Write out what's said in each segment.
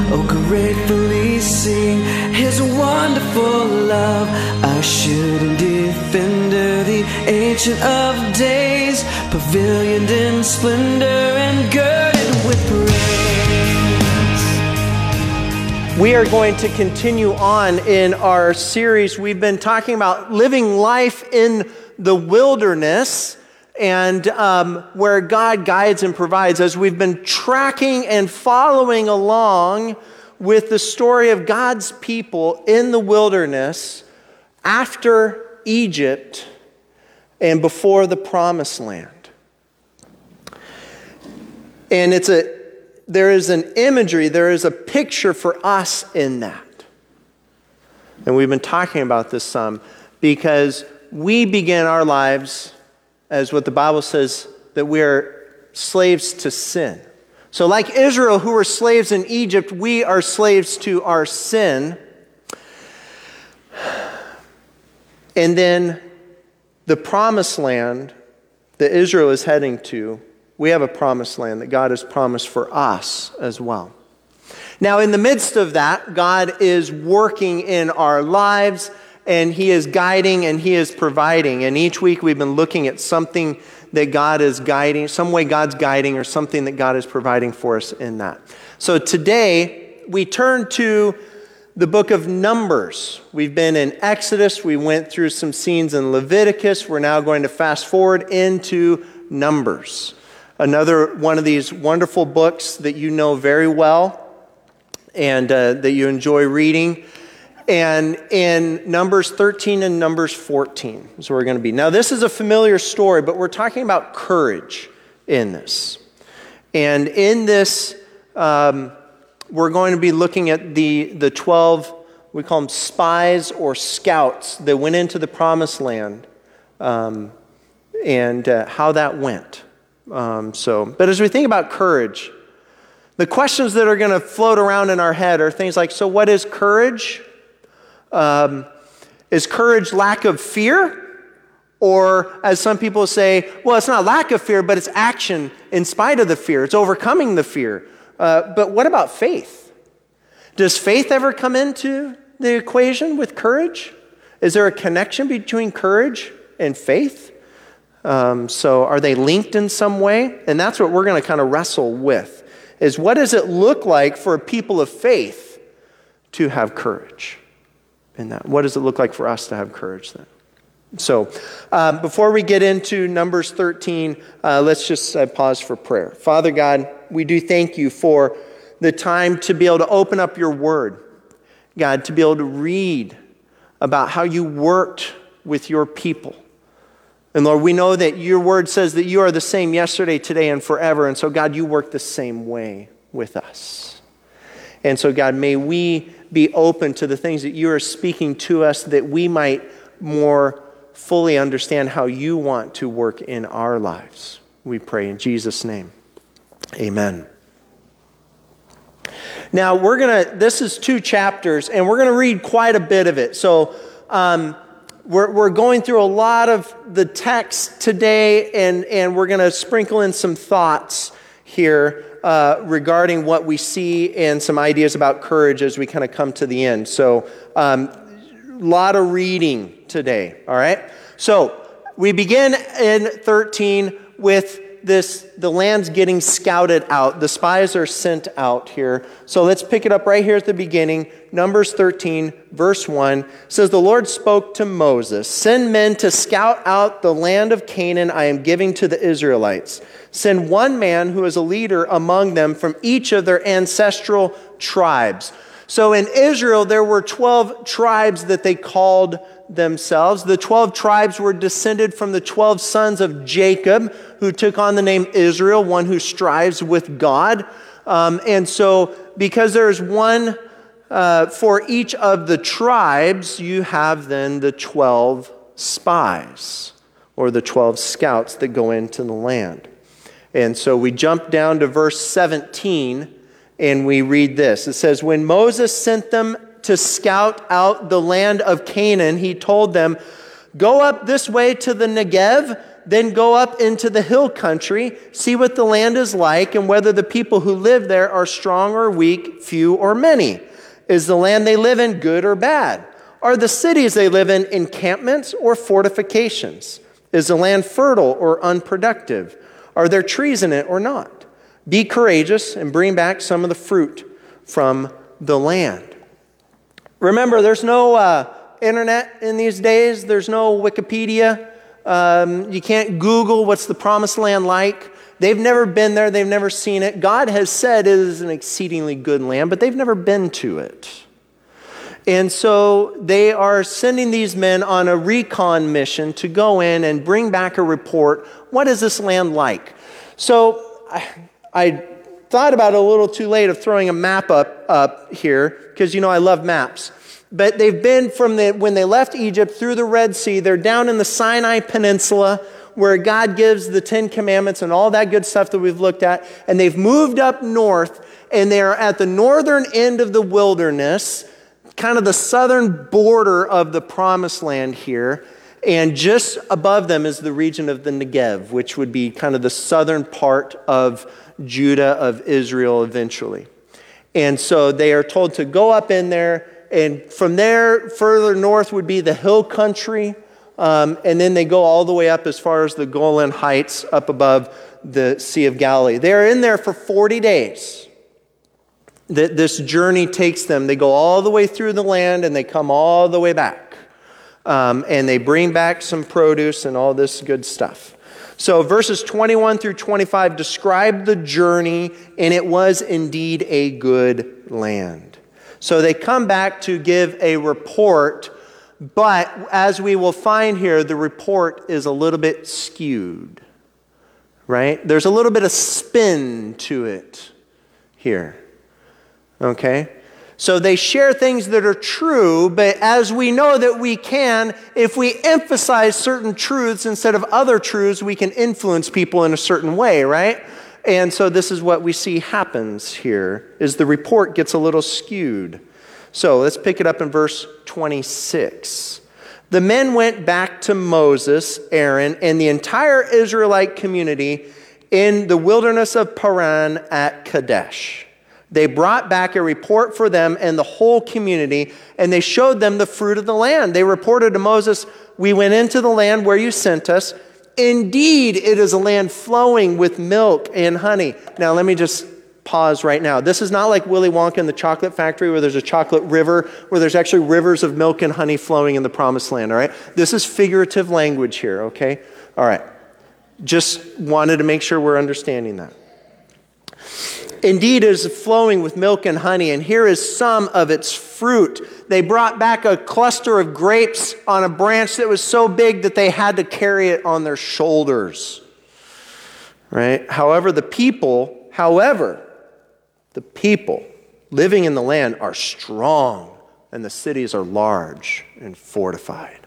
oh gratefully sing His wonderful love. Assured and defender, the Ancient of Days, pavilioned in splendor and girded with praise. We are going to continue on in our series. We've been talking about living life in the wilderness and where God guides and provides, as we've been tracking and following along with the story of God's people in the wilderness after Egypt and before the Promised Land. And there is an imagery, there is a picture for us in that. And we've been talking about this some because we began our lives as what the Bible says, that we are slaves to sin. So like Israel, who were slaves in Egypt, we are slaves to our sin. And then the promised land that Israel is heading to, we have a promised land that God has promised for us as well. Now, in the midst of that, God is working in our lives, and He is guiding and He is providing. And each week we've been looking at something that God is guiding, some way God's guiding, or something that God is providing for us in that. So today we turn to the book of Numbers. We've been in Exodus. We went through some scenes in Leviticus. We're now going to fast forward into Numbers. Another one of these wonderful books that you know very well and that you enjoy reading. And in Numbers 13 and Numbers 14 is where we're going to be. Now, this is a familiar story, but we're talking about courage in this. And in this, we're going to be looking at the 12, we call them spies or scouts that went into the Promised Land and how that went. But as we think about courage, the questions that are going to float around in our head are things like, so what is courage? Is courage lack of fear? Or as some people say, well, it's not lack of fear, but it's action in spite of the fear. It's overcoming the fear. But what about faith? Does faith ever come into the equation with courage? Is there a connection between courage and faith? So are they linked in some way? And that's what we're going to kind of wrestle with, is what does it look like for a people of faith to have courage? In that, what does it look like for us to have courage then? So, before we get into Numbers 13, let's just pause for prayer. Father God, we do thank you for the time to be able to open up your word. God, to be able to read about how you worked with your people. And Lord, we know that your word says that you are the same yesterday, today, and forever. And so God, you work the same way with us. And so God, may we be open to the things that you are speaking to us, that we might more fully understand how you want to work in our lives. We pray in Jesus' name. Amen. Now, this is 2 chapters, and we're going to read quite a bit of it. So we're going through a lot of the text today, and we're going to sprinkle in some thoughts here regarding what we see and some ideas about courage as we kind of come to the end. So a lot of reading today, all right? So we begin in 13 with the land's getting scouted out. The spies are sent out here. So let's pick it up right here at the beginning. Numbers 13, verse 1 says, the Lord spoke to Moses, send men to scout out the land of Canaan I am giving to the Israelites. Send one man who is a leader among them from each of their ancestral tribes. So in Israel, there were 12 tribes that they called themselves. The 12 tribes were descended from the 12 sons of Jacob, who took on the name Israel, one who strives with God. And so because there's one for each of the tribes, you have then the 12 spies, or the 12 scouts that go into the land. And so we jump down to verse 17, and we read this. It says, when Moses sent them to scout out the land of Canaan, he told them, go up this way to the Negev, Then go up into the hill country, see what the land is like, and whether the people who live there are strong or weak, few or many. Is the land they live in good or bad? Are the cities they live in encampments or fortifications? Is the land fertile or unproductive? Are there trees in it or not? Be courageous and bring back some of the fruit from the land. Remember, there's no internet in these days. There's no Wikipedia. You can't Google what's the promised land like. They've never been there. They've never seen it. God has said it is an exceedingly good land, but they've never been to it. And so they are sending these men on a recon mission to go in and bring back a report. What is this land like? So I thought about it a little too late of throwing a map up here, because I love maps. But they've been when they left Egypt through the Red Sea, they're down in the Sinai Peninsula where God gives the 10 Commandments and all that good stuff that we've looked at. And they've moved up north, and they are at the northern end of the wilderness, kind of the southern border of the promised land here. And just above them is the region of the Negev, which would be kind of the southern part of Judah, of Israel eventually. And so they are told to go up in there, and from there, further north would be the hill country, and then they go all the way up as far as the Golan Heights up above the Sea of Galilee. They're in there for 40 days. This journey takes them. They go all the way through the land, and they come all the way back. And they bring back some produce and all this good stuff. So verses 21 through 25 describe the journey, and it was indeed a good land. So they come back to give a report, but as we will find here, the report is a little bit skewed, right? There's a little bit of spin to it here, okay? So they share things that are true, but as we know that we can, if we emphasize certain truths instead of other truths, we can influence people in a certain way, right? And so this is what we see happens here, is the report gets a little skewed. So let's pick it up in verse 26. The men went back to Moses, Aaron, and the entire Israelite community in the wilderness of Paran at Kadesh. They brought back a report for them and the whole community, and they showed them the fruit of the land. They reported to Moses, "We went into the land where you sent us. Indeed, it is a land flowing with milk and honey." Now, let me just pause right now. This is not like Willy Wonka and the Chocolate Factory where there's a chocolate river, where there's actually rivers of milk and honey flowing in the promised land, all right? This is figurative language here, okay? All right. Just wanted to make sure we're understanding that. Indeed, it is flowing with milk and honey, and here is some of its fruit. They brought back a cluster of grapes on a branch that was so big that they had to carry it on their shoulders. Right? However, the people living in the land are strong, and the cities are large and fortified.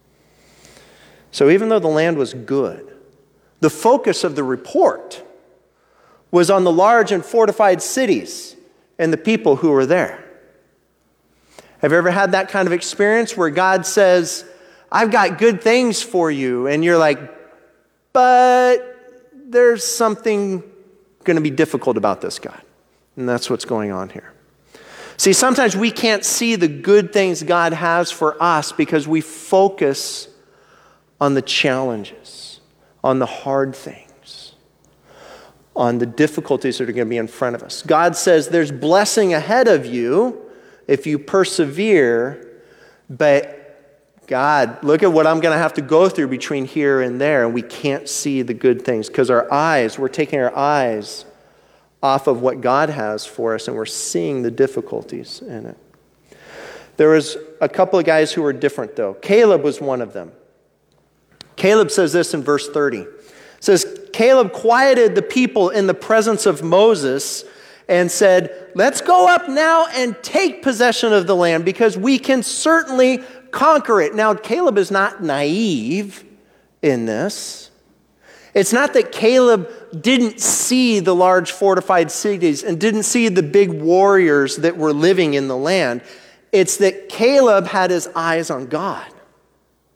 So even though the land was good, the focus of the report was on the large and fortified cities and the people who were there. Have you ever had that kind of experience where God says, "I've got good things for you," and you're like, "But there's something going to be difficult about this, God." And that's what's going on here. See, sometimes we can't see the good things God has for us because we focus on the challenges, on the hard things, on the difficulties that are going to be in front of us. God says there's blessing ahead of you if you persevere, but God, look at what I'm going to have to go through between here and there, and we can't see the good things because we're taking our eyes off of what God has for us, and we're seeing the difficulties in it. There was a couple of guys who were different, though. Caleb was one of them. Caleb says this in verse 30. It says, Caleb quieted the people in the presence of Moses and said, "Let's go up now and take possession of the land because we can certainly conquer it." Now, Caleb is not naive in this. It's not that Caleb didn't see the large fortified cities and didn't see the big warriors that were living in the land. It's that Caleb had his eyes on God.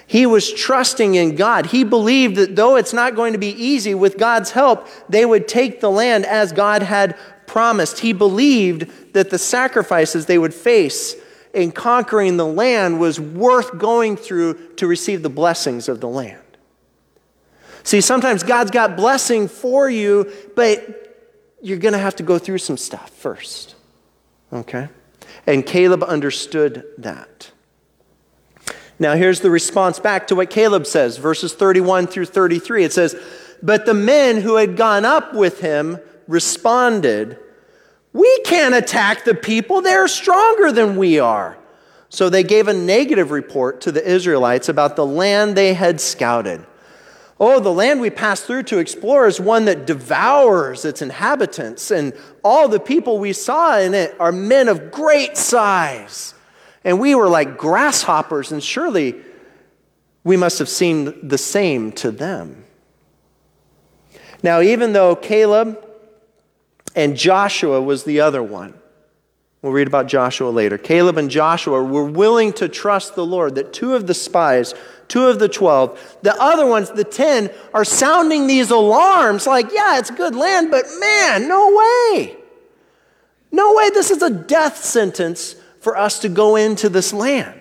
He was trusting in God. He believed that though it's not going to be easy, with God's help, they would take the land as God had promised. He believed that the sacrifices they would face in conquering the land was worth going through to receive the blessings of the land. See, sometimes God's got blessing for you, but you're going to have to go through some stuff first. Okay? And Caleb understood that. Now here's the response back to what Caleb says, verses 31 through 33. It says, "But the men who had gone up with him responded, 'We can't attack the people. They're stronger than we are.' So they gave a negative report to the Israelites about the land they had scouted. 'Oh, the land we passed through to explore is one that devours its inhabitants, and all the people we saw in it are men of great size. And we were like grasshoppers, and surely we must have seemed the same to them.'" Now, even though Caleb and Joshua was the other one, we'll read about Joshua later. Caleb and Joshua were willing to trust the Lord, that 2 of the spies, 2 of the 12, the other ones, the 10, are sounding these alarms like, yeah, it's good land, but man, no way. No way, this is a death sentence for us to go into this land.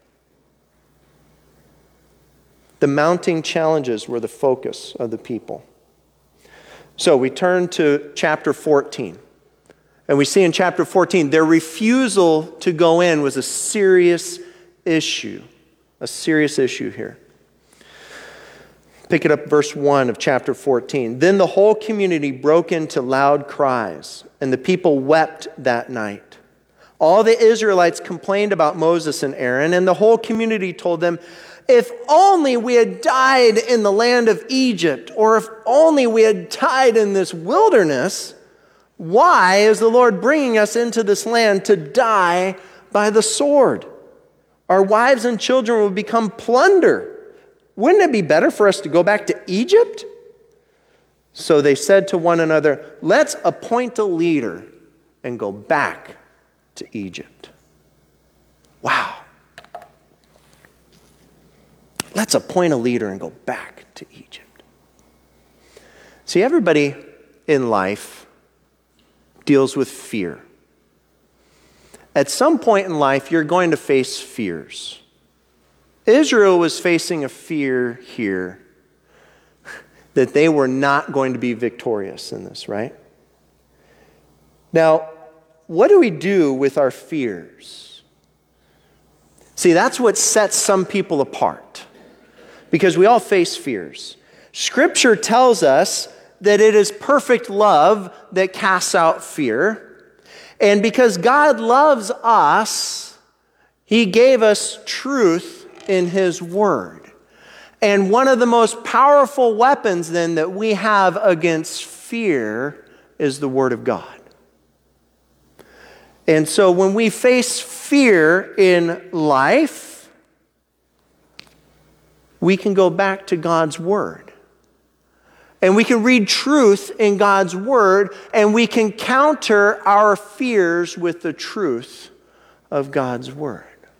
The mounting challenges were the focus of the people. So we turn to chapter 14. And we see in chapter 14, their refusal to go in was a serious issue. A serious issue here. Pick it up, verse 1 of chapter 14. "Then the whole community broke into loud cries, and the people wept that night. All the Israelites complained about Moses and Aaron, and the whole community told them, 'If only we had died in the land of Egypt, or if only we had died in this wilderness. Why is the Lord bringing us into this land to die by the sword? Our wives and children will become plunder. Wouldn't it be better for us to go back to Egypt?' So they said to one another, 'Let's appoint a leader and go back to Egypt.'" Wow. Let's appoint a leader and go back to Egypt. See, everybody in life deals with fear. At some point in life, you're going to face fears. Israel was facing a fear here that they were not going to be victorious in this, right? Now, what do we do with our fears? See, that's what sets some people apart, because we all face fears. Scripture tells us that it is perfect love that casts out fear. And because God loves us, He gave us truth in His Word. And one of the most powerful weapons then that we have against fear is the Word of God. And so when we face fear in life, we can go back to God's Word. And we can read truth in God's Word, and we can counter our fears with the truth of God's Word.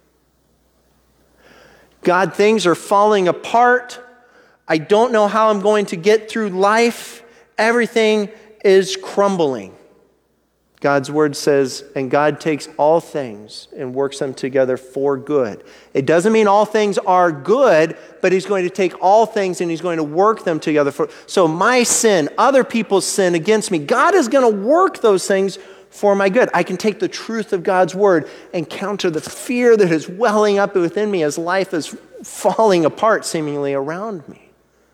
God, things are falling apart. I don't know how I'm going to get through life. Everything is crumbling. God's Word says, and God takes all things and works them together for good. It doesn't mean all things are good, but He's going to take all things and He's going to work them together for. So my sin, other people's sin against me, God is going to work those things for my good. I can take the truth of God's Word and counter the fear that is welling up within me as life is falling apart seemingly around me.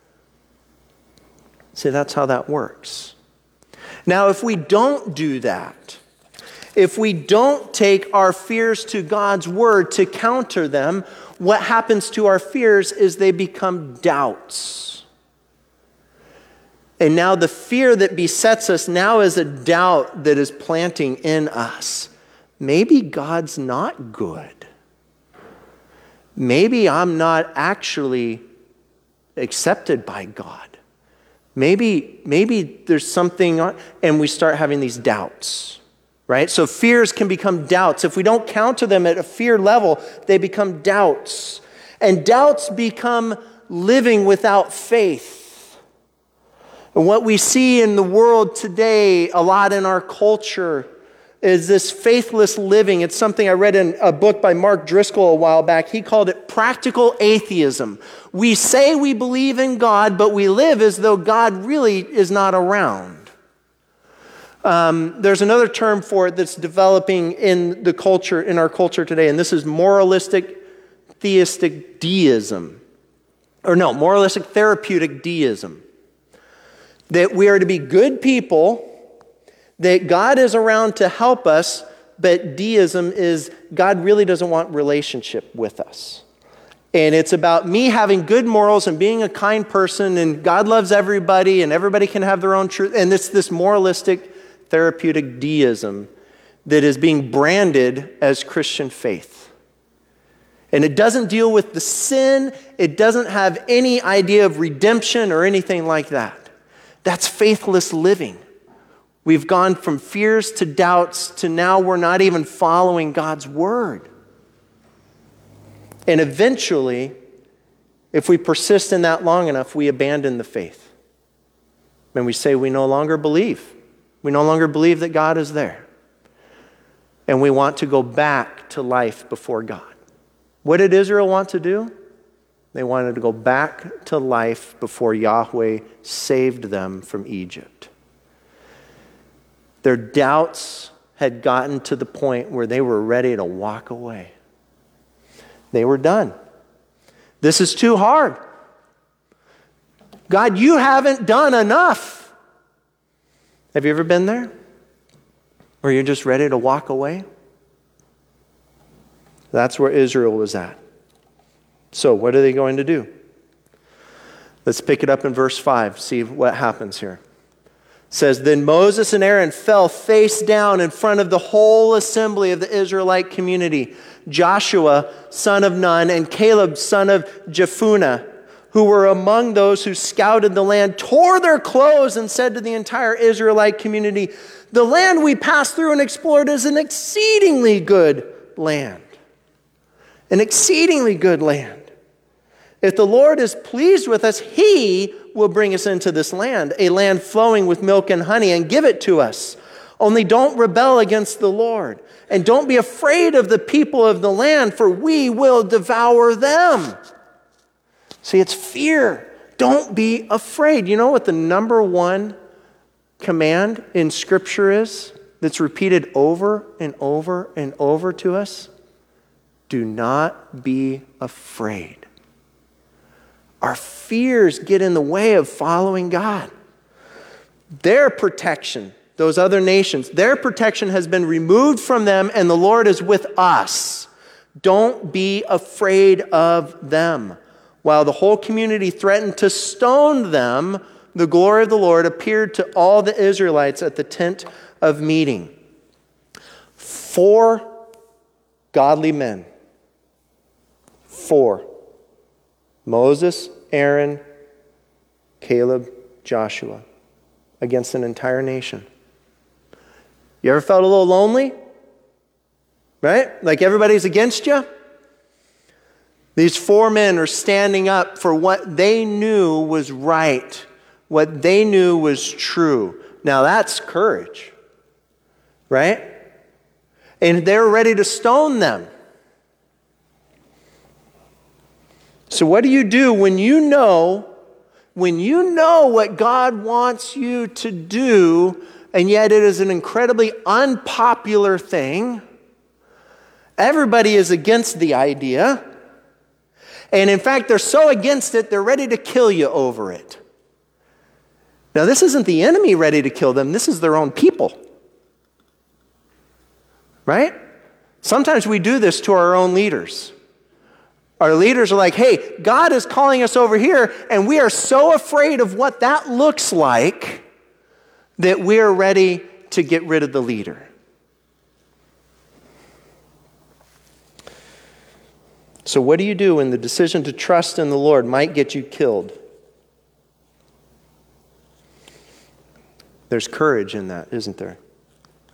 See, that's how that works. Now, if we don't do that, if we don't take our fears to God's Word to counter them, what happens to our fears is they become doubts. And now the fear that besets us now is a doubt that is planting in us. Maybe God's not good. Maybe I'm not actually accepted by God. Maybe there's something, and we start having these doubts, right? So fears can become doubts. If we don't counter them at a fear level, they become doubts. And doubts become living without faith. And what we see in the world today, a lot in our culture, is this faithless living. It's something I read in a book by Mark Driscoll a while back. He called it practical atheism. We say we believe in God, but we live as though God really is not around. There's another term for it that's developing in the culture, in our culture today, and this is moralistic theistic deism. Moralistic therapeutic deism. That we are to be good people, that God is around to help us, but deism is God really doesn't want relationship with us. And it's about me having good morals and being a kind person, and God loves everybody, and everybody can have their own truth. And it's this moralistic therapeutic deism that is being branded as Christian faith. And it doesn't deal with the sin. It doesn't have any idea of redemption or anything like that. That's faithless living. We've gone from fears to doubts to now we're not even following God's word. And eventually, if we persist in that long enough, we abandon the faith. And we say we no longer believe. We no longer believe that God is there. And we want to go back to life before God. What did Israel want to do? They wanted to go back to life before Yahweh saved them from Egypt. Their doubts had gotten to the point where they were ready to walk away. They were done. This is too hard. God, you haven't done enough. Have you ever been there? Where you're just ready to walk away? That's where Israel was at. So what are they going to do? Let's pick it up in verse 5, see what happens here. It says, Then Moses and Aaron fell face down in front of the whole assembly of the Israelite community. Joshua, son of Nun, and Caleb, son of Jephunneh, who were among those who scouted the land, tore their clothes and said to the entire Israelite community, The land we passed through and explored is an exceedingly good land. An exceedingly good land. If the Lord is pleased with us, He will bring us into this land, a land flowing with milk and honey, and give it to us. Only don't rebel against the Lord. And don't be afraid of the people of the land, for we will devour them. See, it's fear. Don't be afraid. You know what the number one command in Scripture is that's repeated over and over and over to us? Do not be afraid. Our fears get in the way of following God. Their protection, those other nations, their protection has been removed from them, and the Lord is with us. Don't be afraid of them. While the whole community threatened to stone them, the glory of the Lord appeared to all the Israelites at the tent of meeting. 4 godly men. 4. Moses, Aaron, Caleb, Joshua, against an entire nation. You ever felt a little lonely? Right? Like everybody's against you? These 4 men are standing up for what they knew was right, what they knew was true. Now that's courage, right? And they're ready to stone them. So what do you do when you know what God wants you to do, and yet it is an incredibly unpopular thing? Everybody is against the idea. And in fact, they're so against it, they're ready to kill you over it. Now, this isn't the enemy ready to kill them. This is their own people. Right? Sometimes we do this to our own leaders. Our leaders are like, hey, God is calling us over here, and we are so afraid of what that looks like that we are ready to get rid of the leader. So what do you do when the decision to trust in the Lord might get you killed? There's courage in that, isn't there?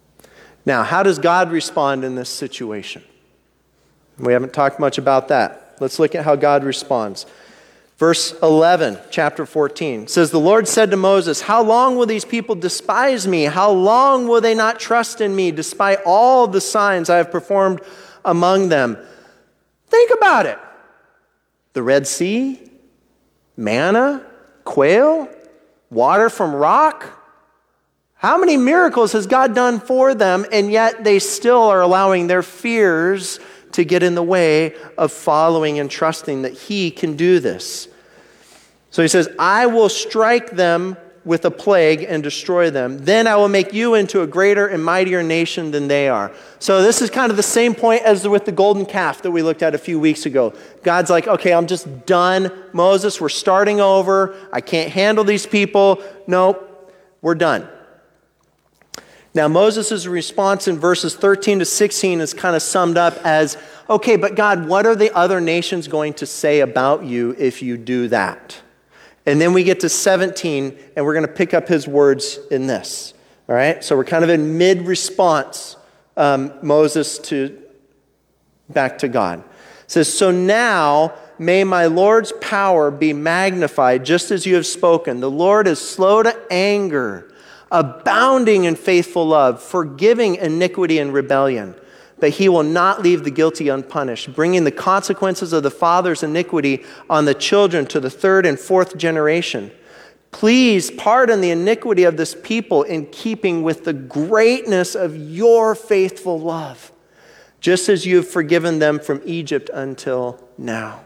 Now, how does God respond in this situation? We haven't talked much about that. Let's look at how God responds. Verse 11, chapter 14, says, the Lord said to Moses, how long will these people despise me? How long will they not trust in me, despite all the signs I have performed among them? Think about it. The Red Sea, manna, quail, water from rock. How many miracles has God done for them, and yet they still are allowing their fears to get in the way of following and trusting that He can do this? So He says, I will strike them with a plague and destroy them. Then I will make you into a greater and mightier nation than they are. So this is kind of the same point as with the golden calf that we looked at a few weeks ago. God's like, okay, I'm just done. Moses, we're starting over. I can't handle these people. Nope, we're done. Now, Moses' response in verses 13 to 16 is kind of summed up as, okay, but God, what are the other nations going to say about you if you do that? And then we get to 17, and we're going to pick up his words in this. All right? So we're kind of in mid-response, Moses back to God. It says, so now may my Lord's power be magnified, just as you have spoken. The Lord is slow to anger, abounding in faithful love, forgiving iniquity and rebellion. But He will not leave the guilty unpunished, bringing the consequences of the father's iniquity on the children to the third and fourth generation. Please pardon the iniquity of this people in keeping with the greatness of your faithful love, just as you have forgiven them from Egypt until now.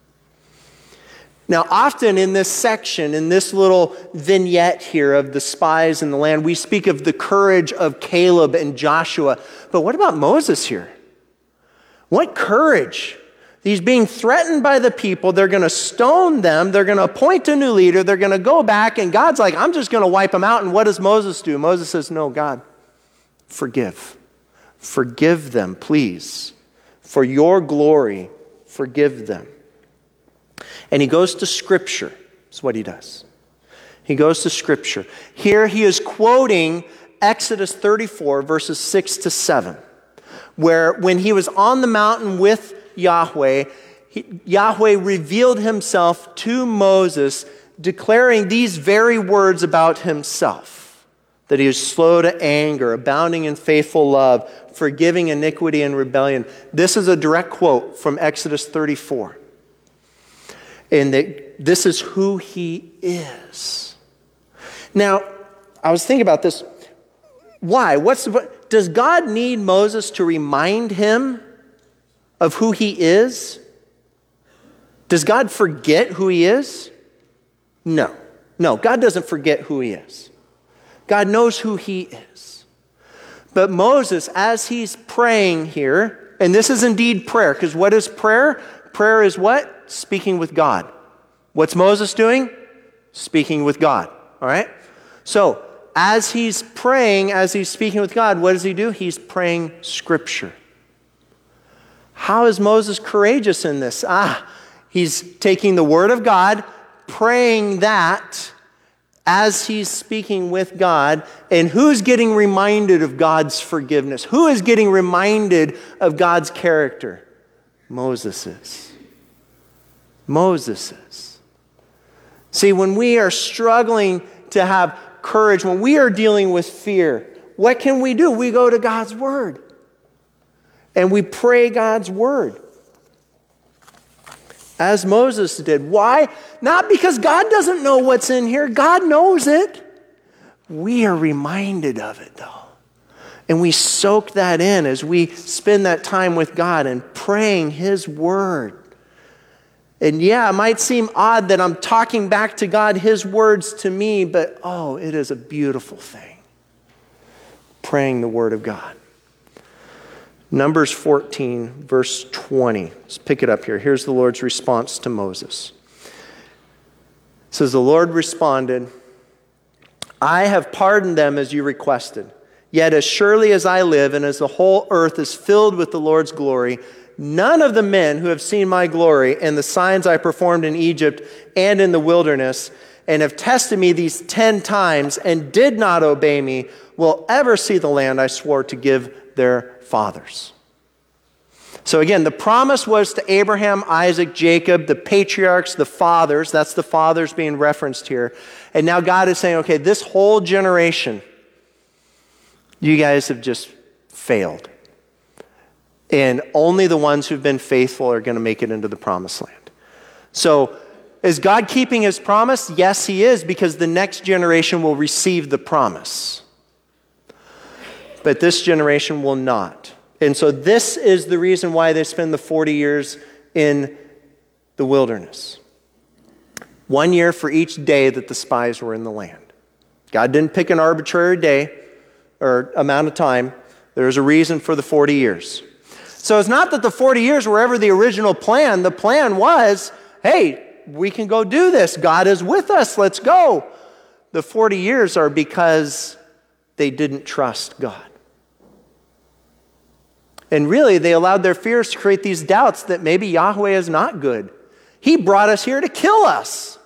Now, often in this section, in this little vignette here of the spies in the land, we speak of the courage of Caleb and Joshua. But what about Moses here? What courage? He's being threatened by the people. They're going to stone them. They're going to appoint a new leader. They're going to go back. And God's like, I'm just going to wipe them out. And what does Moses do? Moses says, no, God, forgive. Forgive them, please. For your glory, forgive them. And he goes to Scripture. That's what he does. He goes to Scripture. Here he is quoting Exodus 34, verses 6 to 7, where when he was on the mountain with Yahweh, Yahweh revealed Himself to Moses, declaring these very words about Himself, that He is slow to anger, abounding in faithful love, forgiving iniquity and rebellion. This is a direct quote from Exodus 34. And this is who He is. Now, I was thinking about this. Why? Does God need Moses to remind him of who He is? Does God forget who He is? No. No, God doesn't forget who He is. God knows who He is. But Moses, as he's praying here, and this is indeed prayer, because what is prayer? Prayer is what? Speaking with God. What's Moses doing? Speaking with God. All right? So, as he's praying, as he's speaking with God, what does he do? He's praying Scripture. How is Moses courageous in this? He's taking the Word of God, praying that as he's speaking with God. And who's getting reminded of God's forgiveness? Who is getting reminded of God's character? Moses is. Moses is. See, when we are struggling to have courage, when we are dealing with fear, what can we do? We go to God's Word. And we pray God's Word. As Moses did. Why? Not because God doesn't know what's in here. God knows it. We are reminded of it, though. And we soak that in as we spend that time with God and praying His Word. And yeah, it might seem odd that I'm talking back to God, His words to me, but it is a beautiful thing. Praying the Word of God. Numbers 14, verse 20. Let's pick it up here. Here's the Lord's response to Moses. It says, the Lord responded, I have pardoned them as you requested. Yet as surely as I live and as the whole earth is filled with the Lord's glory, none of the men who have seen my glory and the signs I performed in Egypt and in the wilderness and have tested me these 10 times and did not obey me will ever see the land I swore to give their fathers. So again, the promise was to Abraham, Isaac, Jacob, the patriarchs, the fathers. That's the fathers being referenced here. And now God is saying, okay, this whole generation, you guys have just failed. And only the ones who've been faithful are going to make it into the promised land. So is God keeping his promise? Yes, he is, because the next generation will receive the promise. But this generation will not. And so this is the reason why they spend the 40 years in the wilderness. 1 year for each day that the spies were in the land. God didn't pick an arbitrary day or amount of time. There's a reason for the 40 years. So it's not that the 40 years were ever the original plan. The plan was, hey, we can go do this. God is with us. Let's go. The 40 years are because they didn't trust God. And really, they allowed their fears to create these doubts that maybe Yahweh is not good. He brought us here to kill us.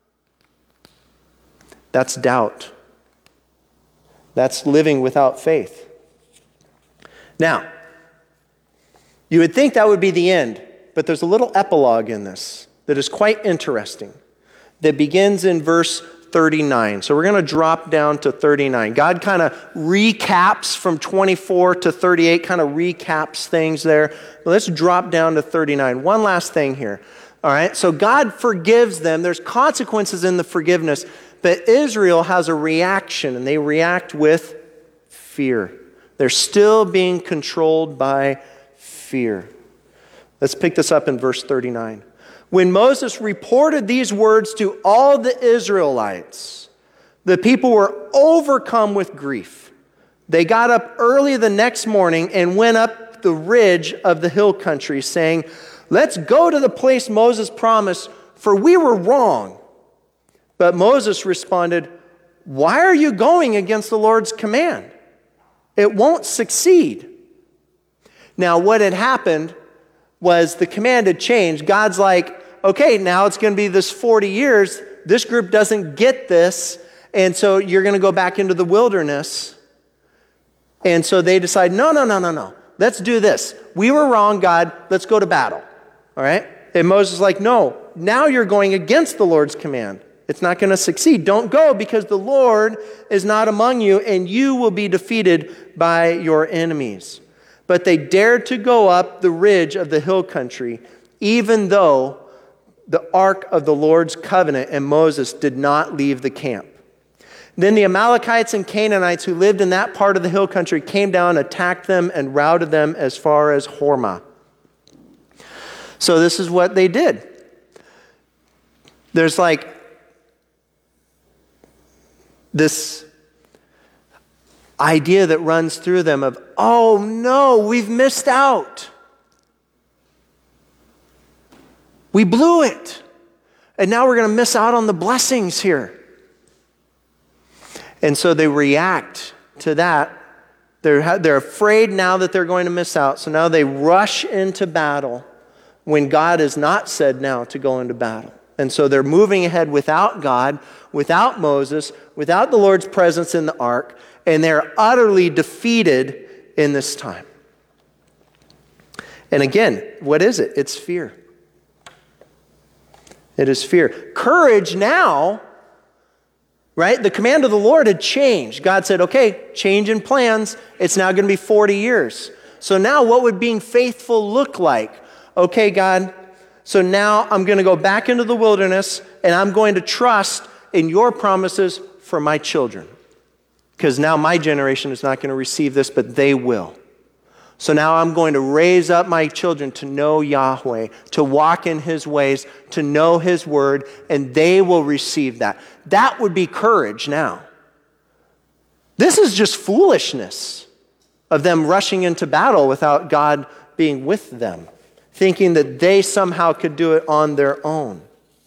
That's doubt. That's living without faith. Now, you would think that would be the end, but there's a little epilogue in this that is quite interesting that begins in verse 39. So we're going to drop down to 39. God kind of recaps from 24 to 38, kind of recaps things there. Let's drop down to 39. One last thing here. All right, so God forgives them. There's consequences in the forgiveness, but Israel has a reaction, and they react with fear. They're still being controlled by fear. Let's pick this up in verse 39. When Moses reported these words to all the Israelites, the people were overcome with grief. They got up early the next morning and went up the ridge of the hill country, saying, "Let's go to the place Moses promised, for we were wrong." But Moses responded, "Why are you going against the Lord's command? It won't succeed." Now, what had happened was the command had changed. God's like, okay, now it's going to be this 40 years. This group doesn't get this, and so you're going to go back into the wilderness. And so they decide, no. Let's do this. We were wrong, God. Let's go to battle. All right? And Moses is like, no, now you're going against the Lord's command. It's not going to succeed. Don't go, because the Lord is not among you, and you will be defeated by your enemies. But they dared to go up the ridge of the hill country, even though the ark of the Lord's covenant and Moses did not leave the camp. Then the Amalekites and Canaanites who lived in that part of the hill country came down, attacked them, and routed them as far as Hormah. So this is what they did. There's like this idea that runs through them of, oh no, we've missed out. We blew it. And now we're going to miss out on the blessings here. And so they react to that. They're afraid now that they're going to miss out. So now they rush into battle when God has not said now to go into battle. And so they're moving ahead without God, without Moses, without the Lord's presence in the ark, and they're utterly defeated in this time. And again, what is it? It's fear. It is fear. Courage now, right? The command of the Lord had changed. God said, okay, change in plans. It's now going to be 40 years. So now what would being faithful look like? Okay, God, so now I'm going to go back into the wilderness, and I'm going to trust in your promises for my children. Because now my generation is not going to receive this, but they will. So now I'm going to raise up my children to know Yahweh, to walk in his ways, to know his word, and they will receive that. That would be courage now. This is just foolishness of them rushing into battle without God being with them, thinking that they somehow could do it on their own.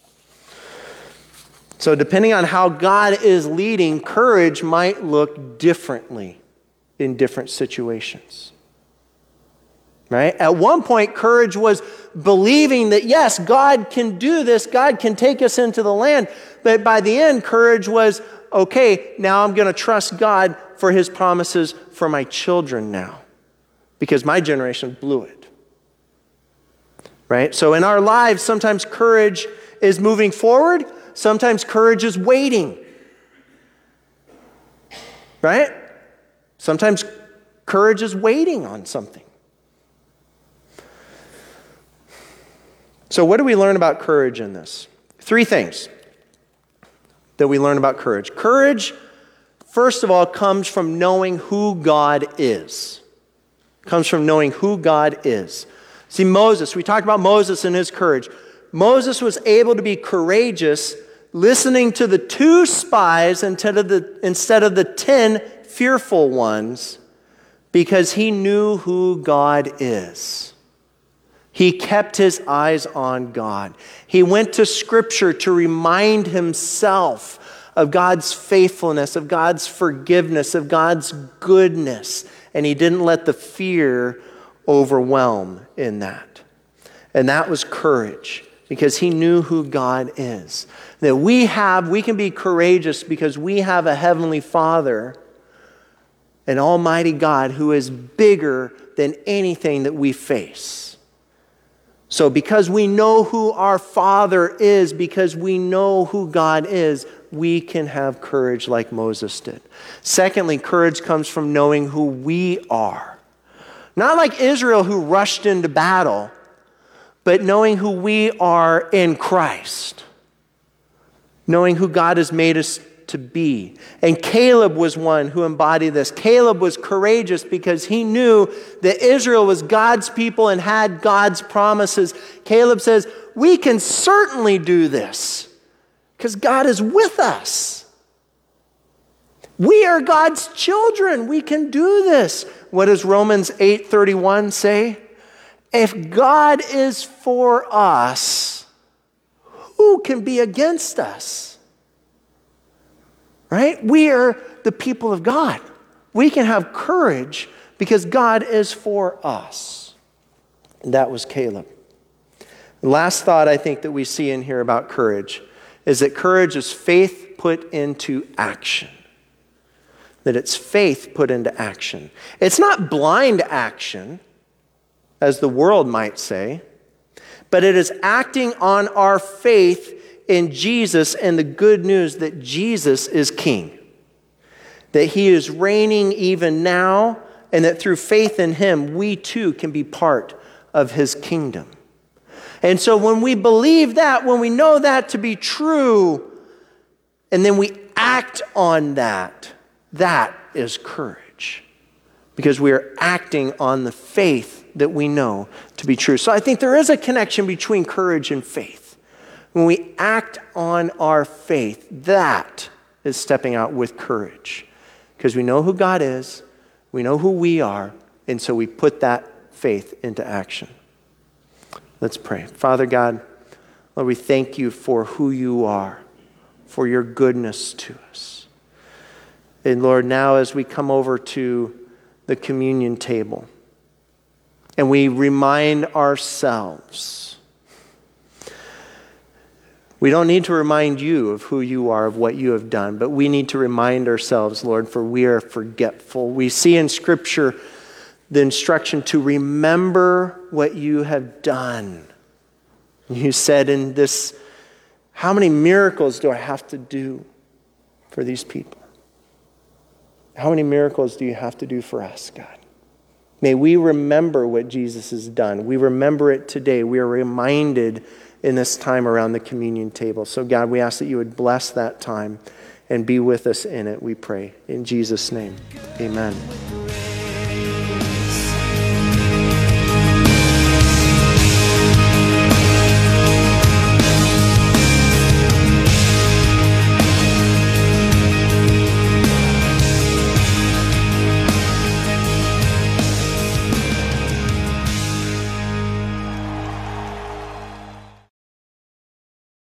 So depending on how God is leading, courage might look differently in different situations. Right? At one point, courage was believing that, yes, God can do this. God can take us into the land. But by the end, courage was, okay, now I'm going to trust God for his promises for my children now. Because my generation blew it. right? So in our lives, sometimes courage is moving forward. Sometimes courage is waiting, right? Sometimes courage is waiting on something. So what do we learn about courage in this? 3 things that we learn about courage. Courage, first of all, comes from knowing who God is. Comes from knowing who God is. See, Moses, we talked about Moses and his courage. Moses was able to be courageous listening to the 2 spies instead of the 10 fearful ones because he knew who God is. He kept his eyes on God. He went to Scripture to remind himself of God's faithfulness, of God's forgiveness, of God's goodness. And he didn't let the fear overwhelm in that. And that was courage, because he knew who God is. That we can be courageous because we have a heavenly Father, an almighty God who is bigger than anything that we face. So because we know who our Father is, because we know who God is, we can have courage like Moses did. Secondly, courage comes from knowing who we are. Not like Israel who rushed into battle, but knowing who we are in Christ. Knowing who God has made us to be. And Caleb was one who embodied this. Caleb was courageous because he knew that Israel was God's people and had God's promises. Caleb says, we can certainly do this because God is with us. We are God's children. We can do this. What does Romans 8:31 say? If God is for us, who can be against us? Right? We are the people of God. We can have courage because God is for us. And that was Caleb. The last thought I think that we see in here about courage is that courage is faith put into action. That it's faith put into action. It's not blind action, as the world might say, but it is acting on our faith in Jesus and the good news that Jesus is King. That he is reigning even now, and that through faith in him, we too can be part of his kingdom. And so when we believe that, when we know that to be true, and then we act on that, that is courage. Because we are acting on the faith that we know to be true. So I think there is a connection between courage and faith. When we act on our faith, that is stepping out with courage. Because we know who God is, we know who we are, and so we put that faith into action. Let's pray. Father God, Lord, we thank you for who you are, for your goodness to us. And Lord, now as we come over to the communion table, and we remind ourselves, we don't need to remind you of who you are, of what you have done, but we need to remind ourselves, Lord, for we are forgetful. We see in Scripture the instruction to remember what you have done. You said in this, how many miracles do I have to do for these people? How many miracles do you have to do for us, God? May we remember what Jesus has done. We remember it today. We are reminded in this time around the communion table. So God, we ask that you would bless that time and be with us in it, we pray. In Jesus' name, amen.